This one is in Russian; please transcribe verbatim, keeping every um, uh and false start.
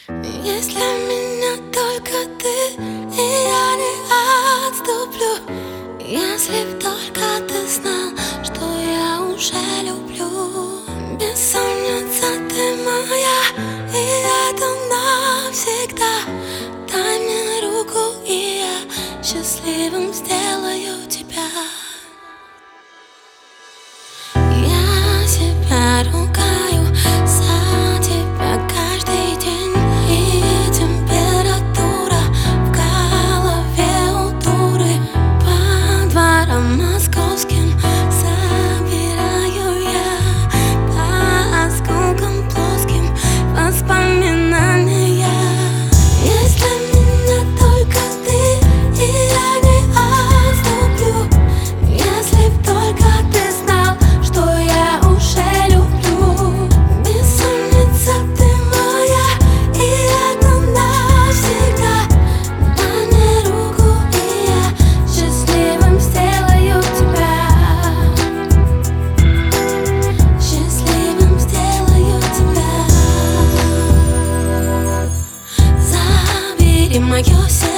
Если меня только ты, и я не отступлю. Если б только ты знал, что я уже люблю. Бессонница ты моя, и это навсегда. Дай мне руку, и я счастливым сделаю тебя. Я себя ругаю за тебя каждый день. И температура в голове у дуры. По дворам московским собираю я по осколкам плоским воспоминания. Если меня только ты, и я не отступлю. Если б только ты знал, что я уже люблю. Бессонница ты моя, и это навсегда. Дай мне руку, и я счастливым сделаю тебя. Счастливым сделаю тебя. Забери мое сердце.